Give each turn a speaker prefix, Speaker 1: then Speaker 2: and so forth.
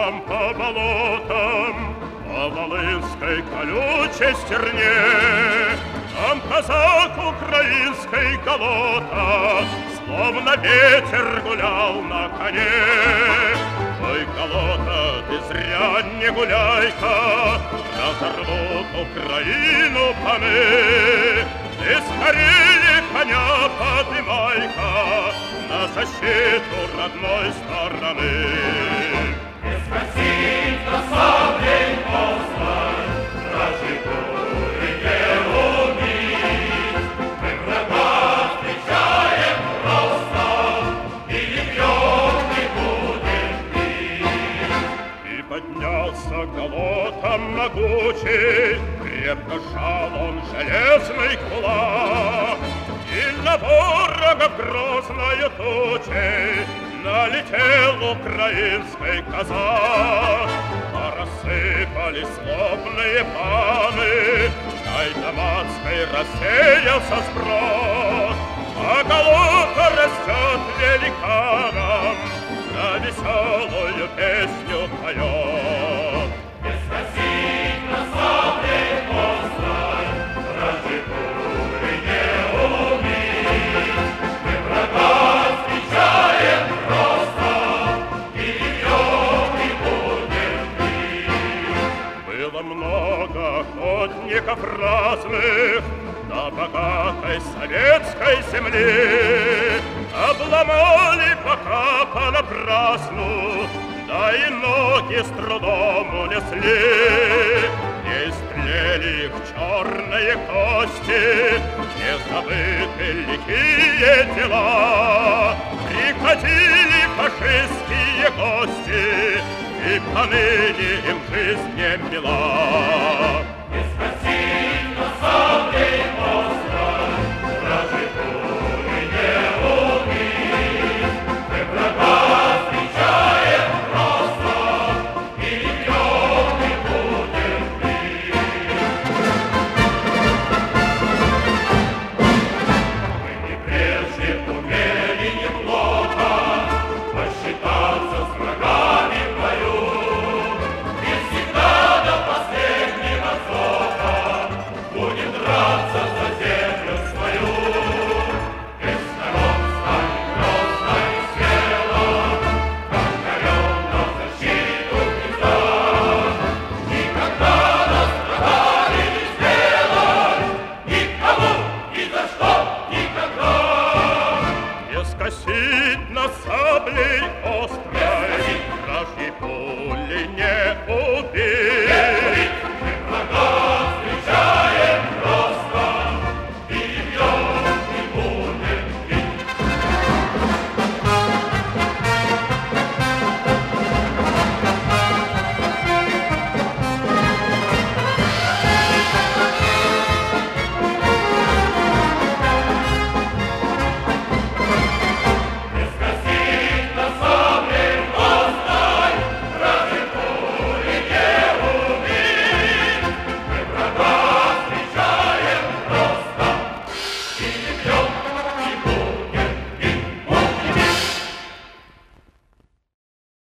Speaker 1: там по болотам, по волынской колючей стерне. Там казак украинской голота, словно ветер гулял на коне. Ой, голота, ты зря не гуляй-ка, разорвут Украину паны. Ты скорее коня поднимай-ка на защиту родной стороны.
Speaker 2: Не скосить на саблей острой, вражьей не убить. Мы врага встречаем просто, и не бьем, не будем бить.
Speaker 1: И поднялся голотом могучий, крепко жал он железный кулак, и на ворога грозной тучей налетел украинский казак. Рассыпались злобные паны, Гайдамацкой рассеялся сброд, а голота растет великаном, на веселую песню поет.
Speaker 2: Не скосить на саблей острой, вражьей пули не убить. Мы врага встречаем просто, и не бьем, не будем бить.
Speaker 1: Было много охотников разных на богатой советской земле, обломали пока понапрасну, да и ноги с трудом унесли. Не истлели их черные кости, не забыты лихие дела. Приходили фашистские гости, и поныне им жизнь не мила.
Speaker 2: Не скосить на саблей острой, вражьей пули не убить. Мы врага встречаем просто, и не бьем, не будем бить. Мы не прежде умели неплохо посчитаться с врагами в бою, и всегда до последнего вздоха будем драться за землю свою. Из сторон станет грозно и смело, как орел на защиту гнезда. Никогда нас врагами не сделать, никому, ни за что, никогда.
Speaker 1: Не скосить на саблей